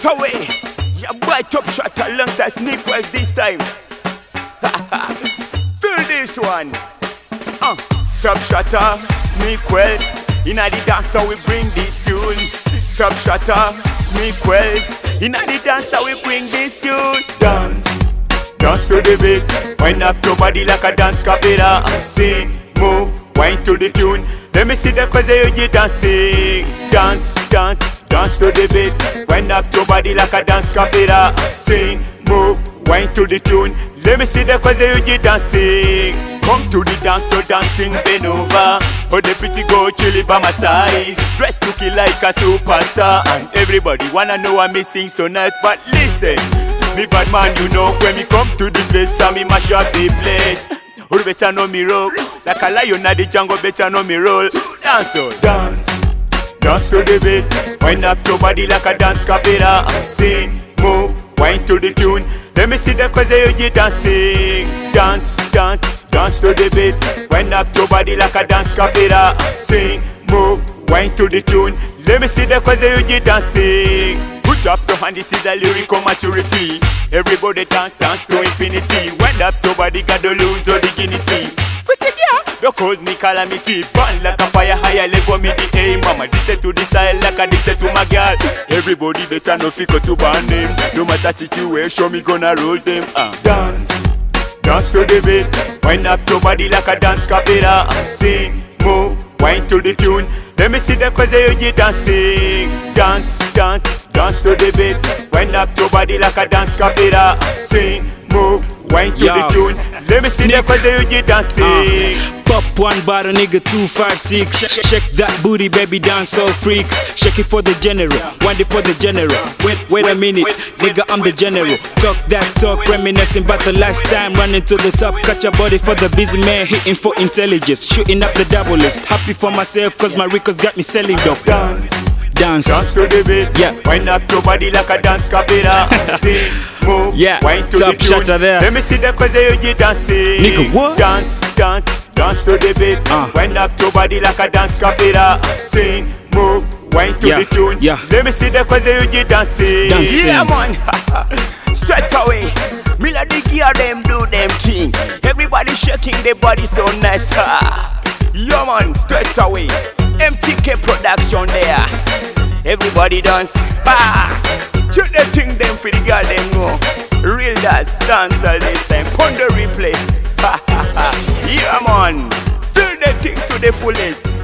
away. Your boy Top Shot alongside Sneak Wells this time. Feel this one. Top Shotter, Sneak Wells. Inna the dance how we bring this tune. Top Shotter, Sneak Wells. Inna the dance how we bring this tune. Dance, dance to the beat. Wind up your body like a dance capella. Sing, move, wind to the tune. Let me see the cause you dancing. Dance, dance, dance to the beat. Wind up your body like a dance capella. Sing, move, wind to the tune. Let me see the cause you dancing. Come to the dance, so dancing bend over. Oh, the pretty girl chilly by my side. Dressed to kill like a superstar. And everybody wanna know I'm missing so nice. But listen, me bad man, you know when me come to the place, I me mash up the place. Who better know me roll? Like a lion at the jungle, better know me roll. Dance, so dance, dance to the beat. Wind up your body like a dance capella. Sing, move, wind to the tune. Let me see the cause you dancing. Dance, dance, dance to the beat. Wind up your body like a dance capella. Sing, move, wind to the tune. Let me see the cause you dancing. Put up your hand, this is a lyrical maturity. Everybody dance, dance to infinity. Wind up your body, gotta lose your dignity. Pretty girl, don't cause me calamity. Burn like a fire, higher level me the aim. I'm addicted to the style like addicted to my girl. Everybody better know figure to burn them. No matter situation, me gonna roll them. Dance, dance to the beat. Wind up your body like a dance capella. Sing, move, wind to the tune. Let me see the cause you dancing. Dance, dance, dance to the beat. Wind up your body like a dance capella. Sing, move, wind to the tune. Let me see the cause you dancing. Pop one bottle, nigga 256. Shake that booty, baby, dance all freaks. Shake it for the general, wind it for the general. Wait a minute, nigga, I'm the general. Talk that talk, reminiscing about the last time. Running to the top, catch a body for the busy man. Hitting for intelligence, shooting up the double list. Happy for myself, cause my Rico's got me selling dope. Dance, dance, dance to the beat. Yeah. Wind up your body like a dance capella. Sing, move, yeah. wind to Top the tune. Shotter there. Let me see the cause you dancing. Nigga, what? Dance, dance, dance to the beat. Wind up your body like a dance capella. Sing, move, wind to Yeah, the tune. yeah. Let me see the cause you dancing. Dancing. Yeah, man. Straight away. Me like the gear them do them thing. Everybody shaking their body so nice. Yeah, man. Straight away. MTK production there. Everybody dance. Shoot the thing them for the girl them know. Real dance all this time. Pon the replay. Yeah, man. Do the thing to the fullest.